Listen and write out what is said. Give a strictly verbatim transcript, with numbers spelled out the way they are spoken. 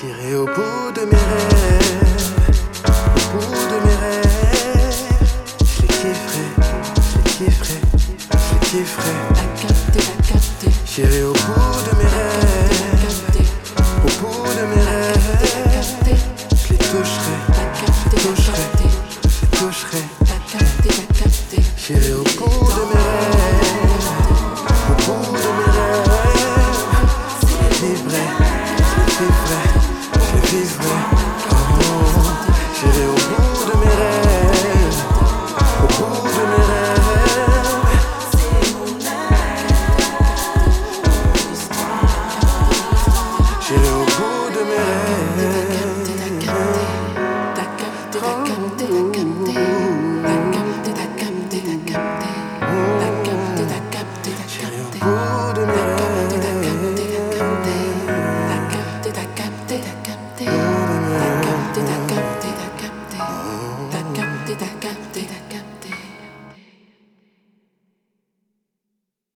J'irai au bout de mes rêves, au bout de mes rêves. Je les kifferai, je les kifferai, je les kifferai. T'as capté, t'as capté. J'irai au bout de mes rêves, au bout de mes rêves. Je les toucherai, je les toucherai, je les toucherai. T'as capté, t'as capté. J'irai au bout de mes rêves, au bout de mes rêves. Je les vivrai, je les vivrai, je les vivrai. Oh, j'irai au bout de mes rêves, au bout de mes rêves. J'irai au bout de mes rêves. T'as capté, t'as capté, t'as capté. T'as capté, t'as capté, t'as capté. T'as capté, t'as capté, t'as capté. J'irai au bout